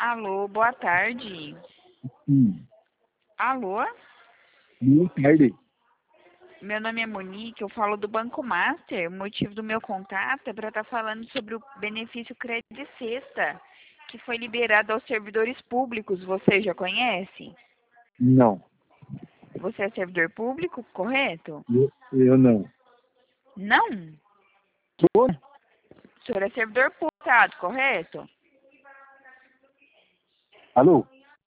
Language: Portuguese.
Alô, boa tarde. Alô? Boa tarde. Meu nome é Monique, eu falo do Banco Master. O motivo do meu contato é para estar falando sobre o benefício Crédito Sexta, que foi liberado aos servidores públicos. Você já conhece? Não. Você é servidor público, correto? Eu não. Não? Tô? O senhor é servidor público, correto? Alô?